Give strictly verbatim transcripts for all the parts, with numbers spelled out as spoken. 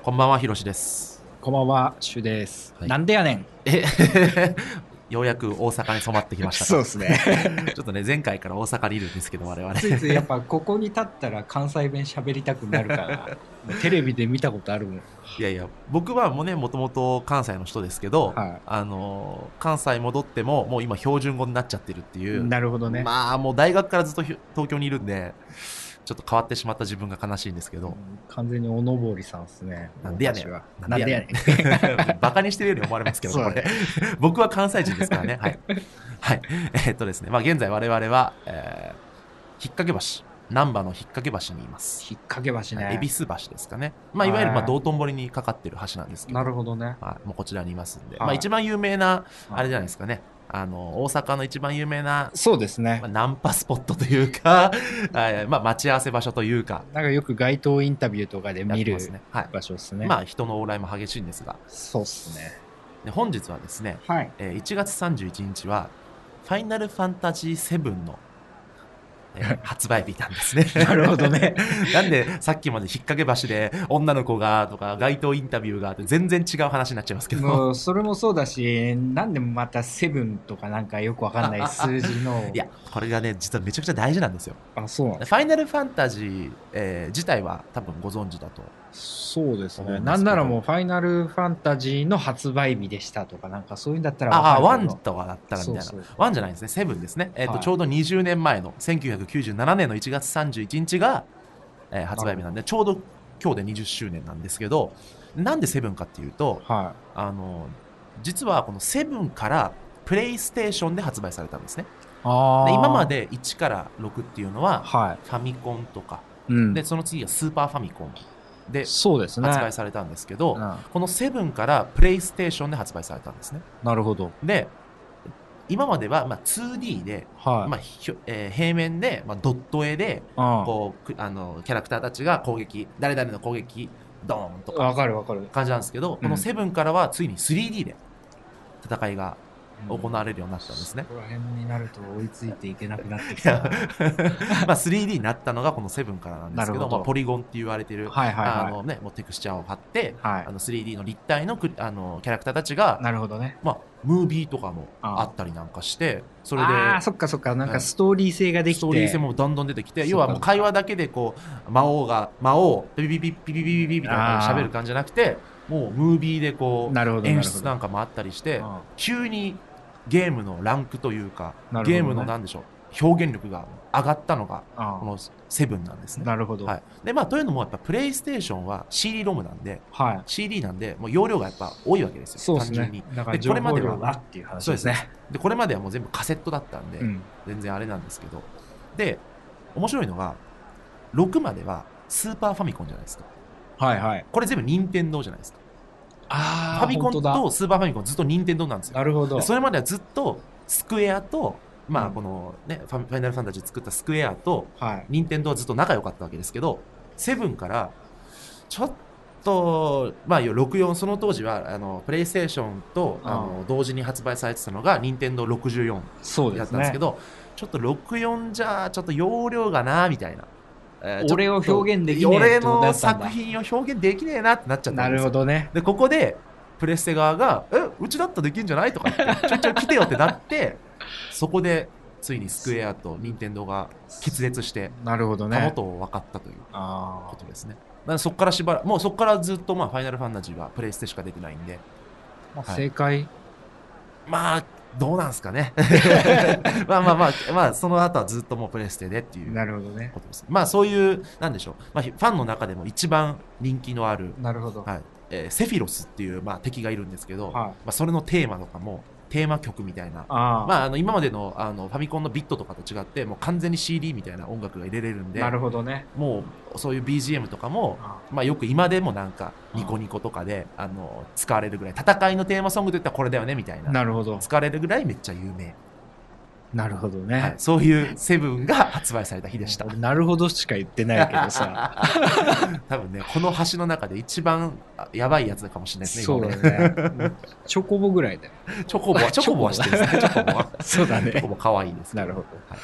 こんばんは、ひろしです。 こんばんは、シュです。 はい、 なんでやねん。 えようやく大阪に染まってきましたか。 そうですね。 ちょっとね、前回から大阪にいるんですけど、我々。 ついついやっぱここに立ったら関西弁喋りたくなるから、もうテレビで見たことあるもん。いやいや、僕はもうね、もともと関西の人ですけど、 はあのー関西戻っても、もう今標準語になっちゃってるっていい。 う。 なるほどね。 まあ、もう大学からずっとひ東京にいるんで、ちょっと変わってしまった自分が悲しいんですけど。 うん完全におのぼりさんですね。 なんでやねん。 私はなんでやねん。バカにしてるように思われますけど、 そうだねこれ。僕は関西人ですからね。はい。はい。えーっとですね、まあ現在我々は、えー、引っ掛け橋。難波の引っ掛け橋にいます。 引っ掛け橋ね。 恵比寿橋ですかね。まあ、いわゆるまあ道頓堀にかかってる橋なんですけど、 なるほどね。 はい、もうこちらにいますんで、 はいまあ、一番有名な、 はいあれじゃないですかね、あの大阪の一番有名な、 そうですねまあ、。ナンパスポットというか、はいまあ、待ち合わせ場所というか、 なんかよく街頭インタビューとかでやっ見るてますね。はい。 場所ですね。 まあ、人の往来も激しいんですが、 そうっすね。 で本日はですね、 はい。 えーいちがつさんじゅういちにちは、ファイナルファンタジーセブンのえー発売日なんですね。 なるほどね。 なんでさっきまで引っ掛け橋で女の子がとか街頭インタビューがあって全然違う話になっちゃいますけど。 もうそれもそうだし、なんでまたセブンとかなんかよくわかんない数字の。 いや、これがね、実はめちゃくちゃ大事なんですよ。 あ、そうなんフですァイナルファンタジー、えー自体は多分ご存知だと。 そうですね。 思うんですけどなんならもうファイナルファンタジーの発売日でしたとか、なんかそういうんだったらわああ、ワかるけど。 ンとかだったらみたいな。 そうそうワンじゃないんですね、セブンですね。えっ、と、 はいちょうどにじゅうねんまえのせんきゅうひゃくきゅうじゅうななねんのいちがつさんじゅういちにちが、えー発売日なんで、ちょうど今日でにじゅっしゅうねんなんですけど、なんでセブンかっていうと、 はあの、実はこのセブンからプレイステーションで発売されたんですね。 い。ああ。 で今ま。でいちからろくっていうのは、 はファミコンとか、 い。うん。 でその次がスーパーファミコンでそうですね。 発売されたんですけど、 うんこのセブンからプレイステーションで発売されたんですね。 なるほど。 で今まではまあ ツーディー で、 はい。 まあひょえー平面で、まあ、ドット絵でうんこうくあのキャラクターたちが攻撃、誰々の攻撃ドーンとわかかるわかる。 感じなんですけど、このセブンからはついに スリーディー で戦いが行われるようになったんですね。 ここら辺になると追いついていけなくなってきいやたな。 まあ スリーディー になったのがこのセブンからなんですけど、 なるほどまあ、ポリゴンって言われてる、 はいはいはいあのね、もうテクスチャーを貼って、 はいあの スリーディー の立体のクリあのキャラクターたちが、 なるほどね。 まあ、ムービーとかもあったりなんかしてそれでああ、そっかそっか。なんはいかストーリー性ができて。 ストーリー性もどんどん出てきて、 そうか要はもう会話だけでこう魔王が魔王ピピピピピピピピみたいな感じで喋る感じじゃなくて、もうムービーでこうなるほど演出なんかもあったりしてうん急にゲームのランクというか、 なるほどねゲームのなんでしょう、表現力が上がったのがあこのセブンなんですね。 なるほど。 はい、でまあというのもやっぱプレイステーションは シーディー ロムなんで、 はい。 シーディー なんでもう容量がやっぱ多いわけですよ。 そうです単純にね。だからで情報これまでは量がっていう話そうですねですね。 でこれまではもう全部カセットだったんで、 うん。 全然あれなんですけど、で面白いのがろくまではスーパーファミコンじゃないですか。 はいはい。 これ全部任天堂じゃないですか。 ああ、 ファミコン本当だとスーパーファミコンずっと任天堂なんですよ。 なるほど。 でそれまではずっとスクエアと、まあうんこのね、ファファイナルファンタジー作ったスクエアとはい。 任天堂はずっと仲良かったわけですけど、セブンからちょっとまあろくじゅうよん、その当時はあのプレイステーションとあの同時に発売されてたのが任天堂ろくじゅうよんだっそうですね。 たんですけど、ちょっとろくじゅうよんじゃちょっと容量がなみたいな、えー俺をちょっと表現できねえ俺ってことだのったんだ作品を表現できねえなってなっちゃったなんるですよ。 ほどね。 でここでプレステ側が「えうちだったらできんじゃない?」とか言って「ちょいちょい来てよ」ってなってそこでついにスクエアと任天堂が決裂してなるほどたもね。 とを分かったというあことですね。だからそこからしばらくもうそこからずっとまあファイナルファンタジーはプレイステしか出てないんで、 あ、まあ、 はい正解。 まあどうなんすかねまあまあまあまあその後はずっともうプレステでっていうなるほどね。 ことです。まあそういうなんでしょう、まあ、ファンの中でも一番人気のある、 なるほど。 はいえーセフィロスっていう、まあ、敵がいるんですけど、 はいまあ、それのテーマとかもテーマ曲みたいな、 ああ、 まあ、あの今までのあのファミコンのビットとかと違ってもう完全に シーディー みたいな音楽が入れれるんで、 なるほどね。 もうそういう ビージーエム とかも、 あまあ、よく今でもなんかニコニコとかであの使われるぐらい、戦いのテーマソングといったらこれだよねみたいななるほど。 使われるぐらいめっちゃ有名、 なるほどはいね。、 そういうセブンが発売された日でした俺なるほどしか言ってないけどさ。 多分ねこの橋の中で一番あやばいやつかもしれないですねそう今だね。チョコボぐらいだよ。 チョコボはチョコボは知ってるんですねチョコボはそうだね。 チョコボ可愛いですけどなるほど。 はい、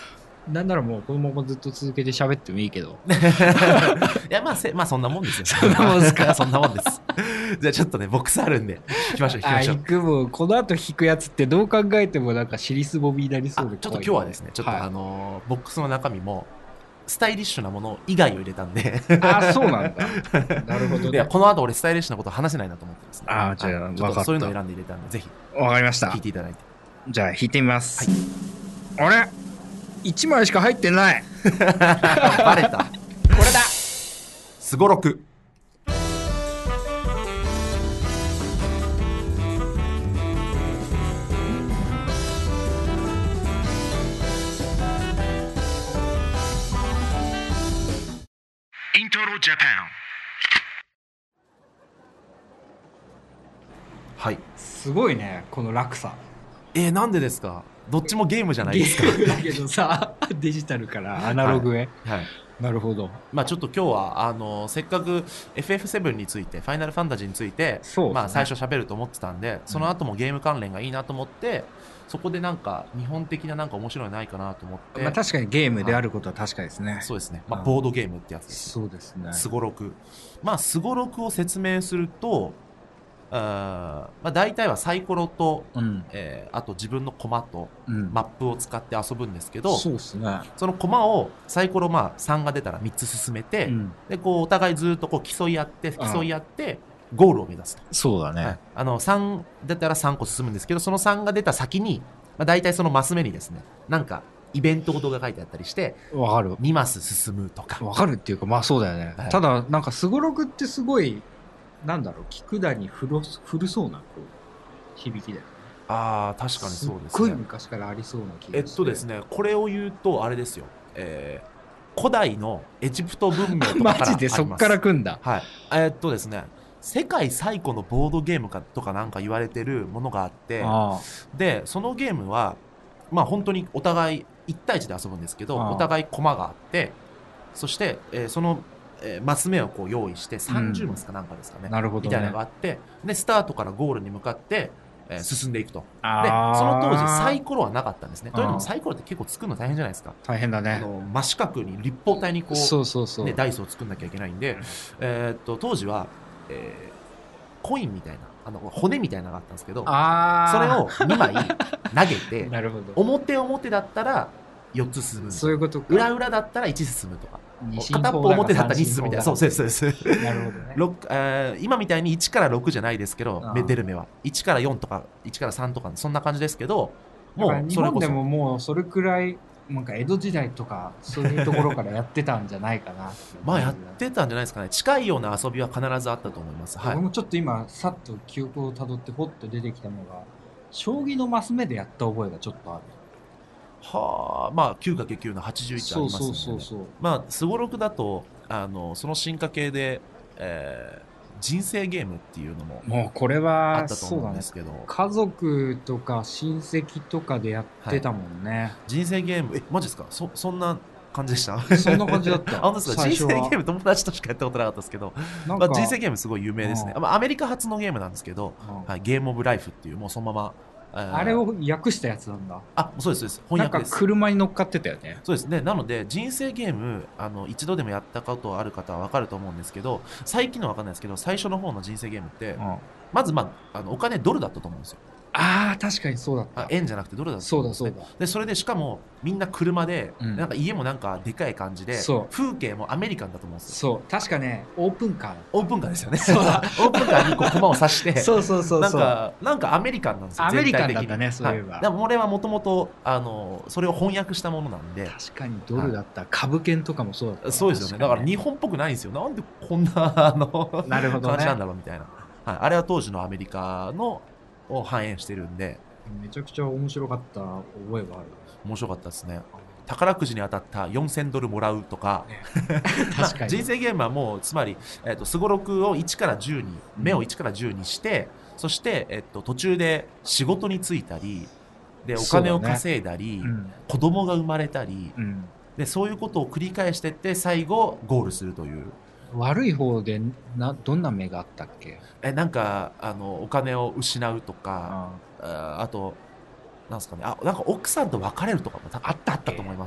なんならもうこのままずっと続けて喋ってもいいけど。 いやまあせまあそんなもんですよ。 そんなもんですかそんなもんです。じゃあちょっとねボックスあるんで行きましょう行きあ、 ましょう。 引くもん。この後引くやつってどう考えてもなんか尻すぼみになりあそうで怖い、 ちょっと今日はですねちょっと、 はい、 あのーボックスの中身もスタイリッシュなもの以外を入れたんであ、そうなんだ。なるほどね。 いやこの後俺スタイリッシュなこと話せないなと思ってですね。 あじゃあ、 はい、ちょ分かった。 っとそういうのを選んで入れたんでぜひわかりました。 聞いていただいて。 じゃあ引いてみます。 はい、 あれいちまいしか入ってない。 バレた。これだ。 すごろく。 イントロジャパン。 はい。 すごいねこの落差。 えー、なんでですか。どっちもゲームじゃないゲですか。 ームだけどさデジタルからアナログへ、 はい、はい、 なるほど。 まあちょっと今日はあのせっかく エフエフセブン についてファイナルファンタジーについて、 そうですね、 まあ最初喋ると思ってたんで、その後もゲーム関連がいいなと思って、そこでなんか日本的ななんか面白いのないかなと思って、 まあ、確かにゲームであることは確かですね、はい、 そうですね、まあ、ボードゲームってやつです。 そうですね。 すごろく。まあすごろくを説明すると、あまあ、大体はサイコロと、うん、えー、あと自分のコマとマップを使って遊ぶんですけど、うん、 そうですね、 そのコマをサイコロまあさんが出たらみっつ進めて、うん、でこうお互いずっとこう競い合って競い合ってゴールを目指すと。 そうだね、はい、 あのさん出たらさんこ進むんですけど、そのさんが出た先に、まあ、大体そのマス目にですねなんかイベントごとが書いてあったりして、 わかる、 にマス進むとか。 わかるっていうか、まあそうだよね、はい、ただなんかすごろくってすごいなんだろう、菊田に古そうなこう響きだよね。 ああ確かにそうですね。 すっごい昔からありそうな気がして。 えっとですねこれを言うとあれですよ、えー、古代のエジプト文明とかからあります。 マジでそっから来んだ。 はい。えっとですね世界最古のボードゲームかとかなんか言われてるものがあって、あでそのゲームはまあ本当にお互いいち対いちで遊ぶんですけど、お互い駒があって、そして、えー、そのえー、マス目をこう用意してさんじゅうマスかなんかですかね、うん、なるほどね、みたいなのがあって、でスタートからゴールに向かって、えー、進んでいくと。でその当時サイコロはなかったんですね。というのもサイコロって結構作るの大変じゃないですか。 大変だね。 あの真四角に立方体にこう、 そうそうそう、 ね、ダイスを作んなきゃいけないんで、えー、っと当時は、えー、コインみたいなあの骨みたいなのがあったんですけど、それをにまい投げてなるほど、表表だったらよっつ進む、そういうことか、裏裏だったらいち進むとか、片っぽ表だったらに進むみたいな。そうですそうですなるほどね。ろく、えー、今みたいにいちからろくじゃないですけど、目出る目はいちからよんとかいちからさんとかそんな感じですけど、 もう日本でももうそれくらいなんか江戸時代とかそういうところからやってたんじゃないかなまあやってたんじゃないですかね。近いような遊びは必ずあったと思います。 はい、僕もちょっと今さっと記憶をたどってポッと出てきたのが、将棋のマス目でやった覚えがちょっとある。 はあ、まあ きゅうかけるきゅう のはちじゅういちありますので、そうそうそうそう、まあすごろくだとあのその進化系で、えー、人生ゲームっていうのももうこれはあったと思うんですけど、ね、 家族とか親戚とかでやってたもんね、はい、 人生ゲーム。えマジですか。そそんな感じでした。 そんな感じだった。 本当ですか。人生ゲーム友達としかやったことなかったですけど、まあ、人生ゲームすごい有名ですね。まあ、アメリカ発のゲームなんですけど、はい、ゲームオブライフっていうもうそのままあれを訳したやつなんだ。 あ、そうですそうです。翻訳です。 なんか車に乗っかってたよね。 そうですね。なので人生ゲームあの一度でもやったことある方は分かると思うんですけど、最近のは分かんないですけど、最初の方の人生ゲームって、うん、まず、まあ、あのお金ドルだったと思うんですよ。 ああ確かにそうだった。 円じゃなくてドルだったと思うんですね。そうだそうだ。でそれでしかもみんな車で、うん、なんか家もなんかでかい感じで、風景もアメリカンだと思うんですよ。 そう確かね、オープンカーオープンカーですよね。そうだオープンカーにこう駒を刺してそうそうそうそう、 なんかなんかアメリカンなんですよ。 アメリカンだったね、そういえば。 はい、でも俺はもともとあのそれを翻訳したものなんで。 確かにドルだった、はい、株券とかもそうだった。 そうですよね。だから日本っぽくないんですよ。なんでこんなあのなるほど、ね、 感じなんだろうみたいな、はい、あれは当時のアメリカのを反映してるんで、 めちゃくちゃ面白かった覚えがある。 面白かったですね。宝くじに当たったよんせんドルもらうとか、ね、確かに人生ゲームはもうつまりすごろくをいちからじゅうに、目をいちからじゅうにして、うん、そして、えっと、途中で仕事に就いたりでお金を稼いだり、ね、うん、子供が生まれたり、うん、でそういうことを繰り返していって最後ゴールするという。 悪い方でなどんな目があったっけ。 えなんかあのお金を失うとか、あ, あとなんすかね、あなんか奥さんと別れるとかもあったあったと思いますよ。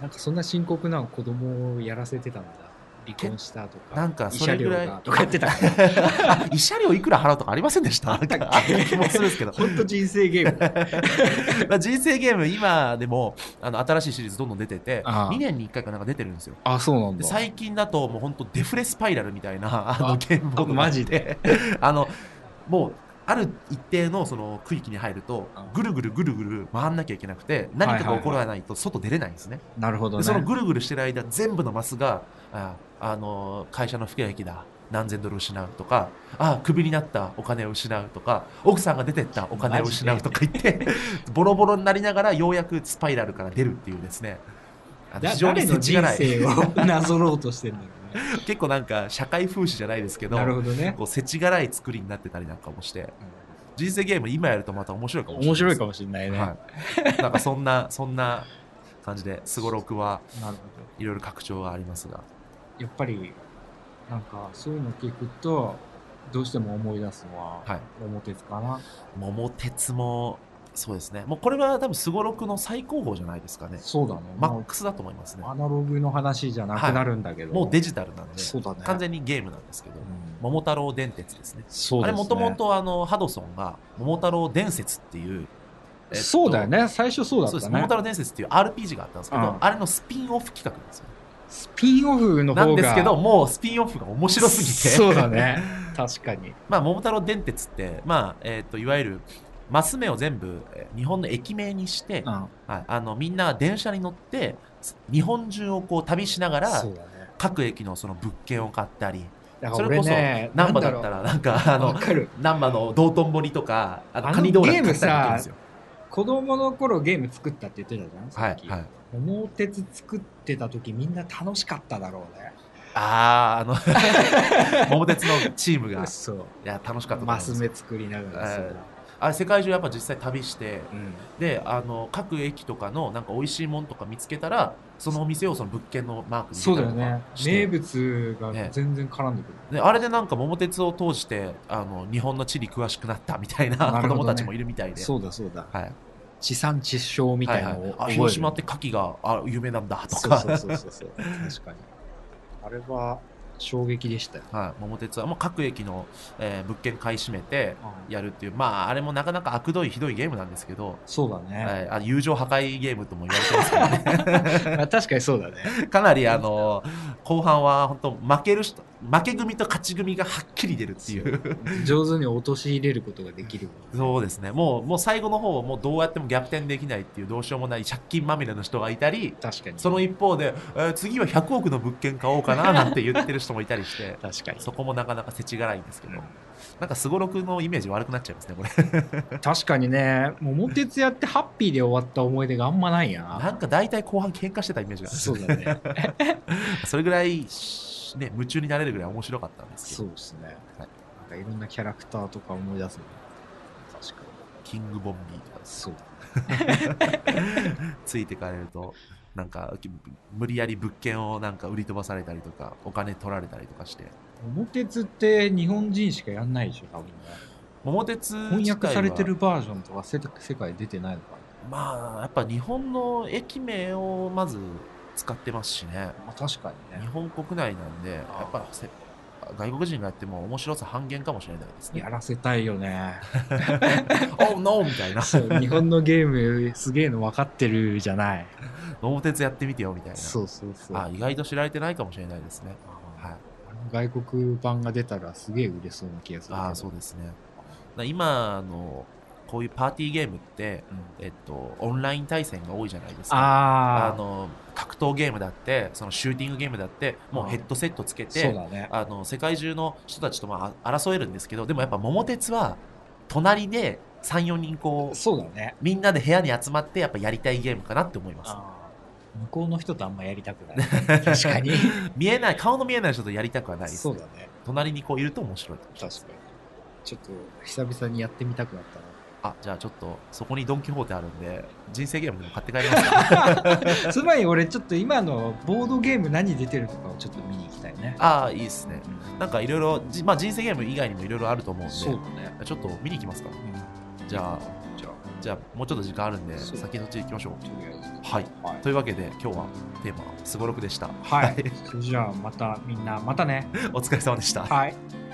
なんかそんな深刻な子供をやらせてたんだ。離婚したとか、 なんかそれぐらい慰謝料がとかやってたから慰謝料いくら払うとかありませんでした？なんかあった気もするんですけど本当人生ゲームだまあ人生ゲーム今でもあの新しいシリーズどんどん出ててああにねんにいっかいかなんか出てるんですよ。 あ、そうなんだ。 で最近だともう本当デフレスパイラルみたいなあのあゲームボードがあってマジであのもうある一定のその区域に入るとぐるぐるぐるぐる回んなきゃいけなくて何かが起こらないと外出れないんですね。 なるほどね。 でそのぐるぐるしてる間全部のマスがああの会社の不景気だ何千ドル失うとかあクビになったお金を失うとか奥さんが出てったお金を失うとか言ってボロボロになりながらようやくスパイラルから出るっていうですねあのだ非常に誰の人世知辛い生をなぞろうとしてんだろうね結構なんか社会風刺じゃないですけどなるほどね。 こう世知辛い作りになってたりなんかもして人生ゲーム今やるとまた面白いかもしれない面白いかもしれないね。 はい、なんかそんなそんな感じですごろくはなるほど。 いろいろ拡張がありますがやっぱりなんかそういうの聞くとどうしても思い出すのははい桃鉄かな。 桃鉄もそうですねもうこれは多分すごろくの最高峰じゃないですかねそうだね。もうマックスだと思いますねアナログの話じゃなくなるんだけど、 もうデジタルなんでそうだね。 完全にゲームなんですけどうん桃太郎電鉄ですねそうですね。 あれもともとあのハドソンが桃太郎伝説っていう、えっとそうだよね。最初そうだったね。 そうです桃太郎伝説っていう アールピージー があったんですけど、 うんあれのスピンオフ企画なんですよスピンオフの方がなんですけどもうスピンオフが面白すぎてそうだね。確かに。 まあ桃太郎電鉄ってまあえっ、といわゆるマス目を全部えー日本の駅名にして、 うん。 はい、あのみんな電車に乗って日本中をこう旅しながらそうだね。 各駅のその物件を買ったりだから俺それこそね、 難波だったらなんかあのわかる。 難波の道頓堀とかあのあのカニ道楽ゲーム買ったりできるんですよ子供の頃ゲーム作ったって言ってたじゃん。さっき。 はいはい桃鉄作ってた時みんな楽しかっただろうね。 あああの桃鉄のチームがいそう。 や楽しかったと思いマますス目作りながらさ。 えあれ世界中やっぱ実際旅してうん。 であの各駅とかのなんか美味しいもんとか見つけたらそのお店をその物件のマークにそう入れたりとかだよね。 して名物が全然絡んでくる。 であれでなんか桃鉄を通してあの日本の地理詳しくなったみたいな子なるほどね供たちもいるみたいで、 そうだそうだ。 はい、 地産地消みたいなのをはいはい、あ覚える広島って牡蠣があ有名なんだとかそうそうそうそうそう。確かに。あれは衝撃でしたよ。 はい、桃鉄はもう各駅の、えー物件買い占めてうんやるっていうまああれもなかなか悪どいひどいゲームなんですけど、 そうだね。 はい、あ友情破壊ゲームとも言われてますけどねまあ確かにそうだね。 かなりあの後半は本当負ける人負け組と勝ち組がはっきり出るっていう上手に陥れることができる。 そうですねもうもう最後の方もうどうやっても逆転できないっていうどうしようもない借金まみれの人がいたり確かに。 その一方で、えー次はひゃくおくの物件買おうかななんて言ってる人もいたりして確かに。 そこもなかなか世知辛いんですけど、 うんなんかすごろくのイメージ悪くなっちゃいますねこれ確かにね、桃鉄やってハッピーで終わった思い出があんまないやなんか大体後半喧嘩してたイメージがあるそうだね。 それぐらい、ね、夢中になれるぐらい面白かったんですけどそうですね。 はいなんかいろんなキャラクターとか思い出すの。確かに。 キングボンビーとかそうついてかれるとなんか無理やり物件をなんか売り飛ばされたりとかお金取られたりとかして桃鉄って日本人しかやんないでしょ、多分ね。 桃鉄自体は翻訳されてるバージョンとか世世界出てないのかまあやっぱ日本の駅名をまず使ってますしねな。まあ確かにね。 日本国内なんでやっぱせ外国人がやっても面白さ半減かもしれないですねやらせたいよね。 Oh no みたいなそう、日本のゲームすげえの分かってるじゃない。 桃鉄やってみてよみたいなそうそうそう。 あ意外と知られてないかもしれないですねあはい外国版が出たらすげえ売れそうな気がするけど。 ああそうですねだ今のこういうパーティーゲームって、 うんえっと、オンライン対戦が多いじゃないですかあーあの格闘ゲームだってそのシューティングゲームだってもうヘッドセットつけそうてだね。 あの世界中の人たちとまあ争えるんですけどでもやっぱ桃鉄は隣でさんよにんこうそうだね。 みんなで部屋に集まってやっぱやりたいゲームかなって思いますあー向こうの人とあんまやりたくない。確かに。 見えない顔の見えない人とやりたくはないです、 そうだね。 隣にこういると面白い確かに。ちょっと久々にやってみたくなったな。 あじゃあちょっとそこにドン・キホーテあるんで人生ゲームでも買って帰りますかつまり俺ちょっと今のボードゲーム何出てるとかをちょっと見に行きたいね。 ああいいですねうんなんかいろいろじまあ人生ゲーム以外にもいろいろあると思うんでそうだね。 ちょっと見に行きますかうんじゃあじゃあ。 じゃあもうちょっと時間あるんでそう先のうち行きましょう。 とりあえずはい、 はいというわけで今日はテーマすごろくでした。 はい。それじゃあまたみんなまたね。 お疲れ様でした。 はい。